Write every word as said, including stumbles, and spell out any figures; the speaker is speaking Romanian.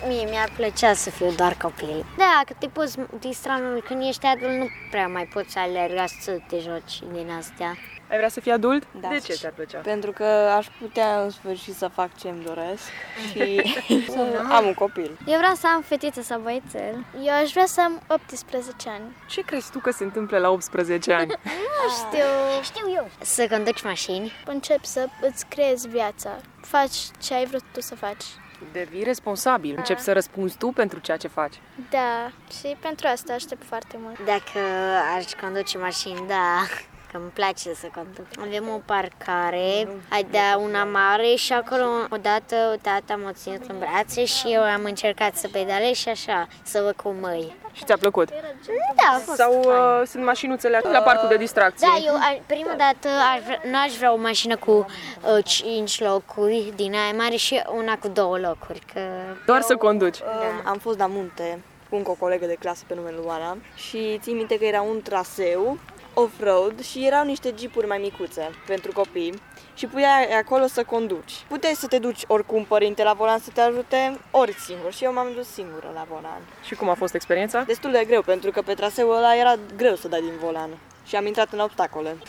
Mie mi-ar plăcea să fiu doar copil. Da, că te poți distra mult. Când ești adult nu prea mai poți alerga să te joci din astea. Ai vrea să fii adult? Da. De ce ți-ar plăcea? Pentru că aș putea în sfârșit să fac ce-mi doresc și să am un copil. Eu vreau să am fetiță sau băiețel. Eu aș vrea să am optsprezece ani. Ce crezi tu că se întâmplă la optsprezece ani? Nu știu. Știu eu. Să conduci mașini. Începi să îți creezi viața. Faci ce ai vrut tu să faci. Devii responsabil. Începi să răspunzi tu pentru ceea ce faci. Da, și pentru asta aștept foarte mult. Dacă aș conduce mașini, da. Că îmi place să conduc. Avem o parcare de una mare și acolo odată tata m-a ținut în brațe și eu am încercat să pedalez și așa, să văd cum măi. Și ți-a plăcut? Da, a fost Sau fain. uh, sunt mașinuțele la parcul de distracție? Da, eu a, prima dată aș vrea, nu aș vrea o mașină cu uh, cinci locuri din aia mare și una cu două locuri. Că Doar să conduci. Da. Am fost la munte cu încă o colegă de clasă pe numele Luana și țin minte că era un traseu off-road și erau niște jeepuri mai micuțe pentru copii și puteai acolo să conduci. Puteai să te duci oricum părinte la volan să te ajute, ori singur și eu m-am dus singură la volan. Și cum a fost experiența? Destul de greu pentru că pe traseul ăla era greu să dai din volan și am intrat în obstacole.